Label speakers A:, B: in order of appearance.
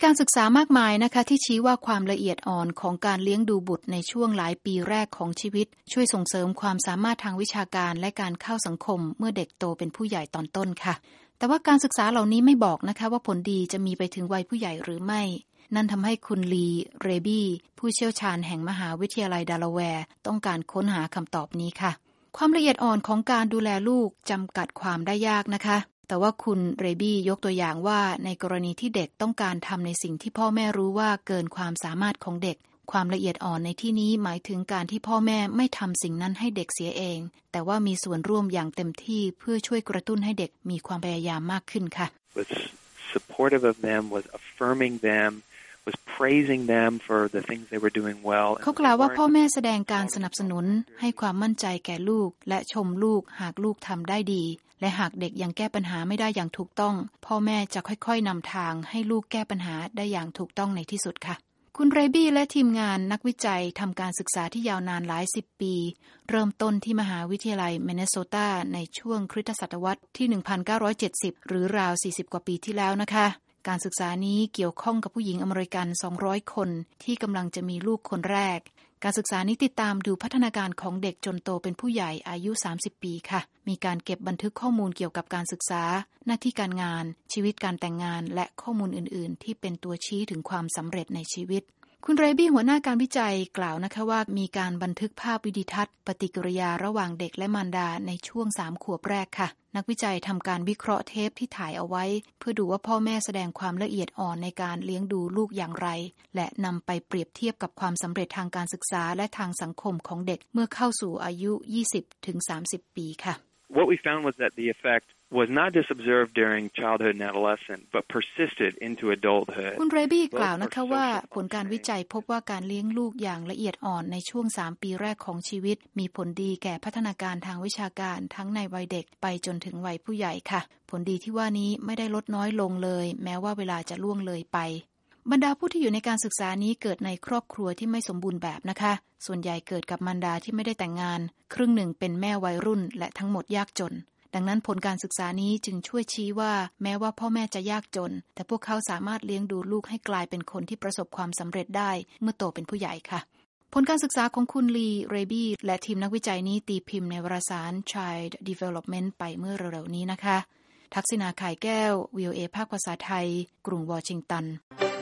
A: การศึกษามากมายนะคะที่ชี้ว่าความละเอียดอ่อนของการเลี้ยงดูบุตรในช่วงหลายปีแรกของชีวิตช่วยส่งเสริมความสามารถทางวิชาการและการเข้าสังคมเมื่อเด็กโตเป็นผู้ใหญ่ตอนต้นค่ะแต่ว่าการศึกษาเหล่านี้ไม่บอกนะคะว่าผลดีจะมีไปถึงวัยผู้ใหญ่หรือไม่นั่นทำให้คุณลีเรบี้ผู้เชี่ยวชาญแห่งมหาวิทยาลัยเดลาแวร์ต้องการค้นหาคำตอบนี้ค่ะความละเอียดอ่อนของการดูแลลูกจำกัดความได้ยากนะคะแต่ว่าคุณเรบี้ยกตัวอย่างว่าในกรณีที่เด็กต้องการทำในสิ่งที่พ่อแม่รู้ว่าเกินความสามารถของเด็กความละเอียดอ่อนในที่นี้หมายถึงการที่พ่อแม่ไม่ทำสิ่งนั้นให้เด็กเสียเองแต่ว่ามีส่วนร่วมอย่างเต็มที่เพื่อช่วยกระตุ้นให้เด็กมีความพยายามมากขึ้นค่ะ
B: Was supportive of them, was affirming them, was praising them for the things they were doing well.
A: เขากล่าวว่าพ่อแม่แสดงการสนับสนุนให้ความมั่นใจแก่ลูกและชมลูกหากลูกทำได้ดีและหากเด็กยังแก้ปัญหาไม่ได้อย่างถูกต้องพ่อแม่จะค่อยๆนำทางให้ลูกแก้ปัญหาได้อย่างถูกต้องในที่สุดค่ะคุณเรบี้และทีมงานนักวิจัยทำการศึกษาที่ยาวนานหลายสิบปีเริ่มต้นที่มหาวิทยาลัยมินนิโซตาในช่วงคริสตศตวรรษที่ 1970 หรือราว 40 กว่าปีที่แล้วนะคะการศึกษานี้เกี่ยวข้องกับผู้หญิงอเมริกัน 200 คนที่กำลังจะมีลูกคนแรกการศึกษานี้ติดตามดูพัฒนาการของเด็กจนโตเป็นผู้ใหญ่อายุ 30 ปีค่ะมีการเก็บบันทึกข้อมูลเกี่ยวกับการศึกษาหน้าที่การงานชีวิตการแต่งงานและข้อมูลอื่นๆที่เป็นตัวชี้ถึงความสำเร็จในชีวิตคุณเรบี้หัวหน้าการวิจัยกล่าวนะคะว่ามีการบันทึกภาพวิดีทัศน์ปฏิกิริยาระหว่างเด็กและมารดาในช่วง3 ขวบแรกค่ะนักวิจัยทำการวิเคราะห์เทปที่ถ่ายเอาไว้เพื่อดูว่าพ่อแม่แสดงความละเอียดอ่อนในการเลี้ยงดูลูกอย่างไรและนำไปเปรียบเทียบกับความสำเร็จทางการศึกษาและทางสังคมของเด็กเมื่อเข้าสู่อายุ 20-30 ปีค่ะ
B: What we found was that the effect was not just observed during childhood and adolescence, but persisted into adulthood.
A: คุณเรบี้กล่าวนะคะว่าผลการวิจัยพบว่าการเลี้ยงลูกอย่างละเอียดอ่อนในช่วง3 ปีแรกของชีวิตมีผลดีแก่พัฒนาการทางวิชาการทั้งในวัยเด็กไปจนถึงวัยผู้ใหญ่ค่ะผลดีที่ว่านี้ไม่ได้ลดน้อยลงเลยแม้ว่าเวลาจะล่วงเลยไปบรรดาผู้ที่อยู่ในการศึกษานี้เกิดในครอบครัวที่ไม่สมบูรณ์แบบนะคะส่วนใหญ่เกิดกับมารดาที่ไม่ได้แต่งงานครึ่งหนึ่งเป็นแม่วัยรุ่นและทั้งหมดยากจนดังนั้นผลการศึกษานี้จึงช่วยชี้ว่าแม้ว่าพ่อแม่จะยากจนแต่พวกเขาสามารถเลี้ยงดูลูกให้กลายเป็นคนที่ประสบความสำเร็จได้เมื่อโตเป็นผู้ใหญ่ค่ะผลการศึกษาของคุณลีเรบี้และทีมนักวิจัยนี้ตีพิมพ์ในวารสาร Child Development ไปเมื่อเร็วๆนี้นะคะทักษิณา ข่ายแก้ว VOA ภาคภาษาไทยกรุงวอชิงตัน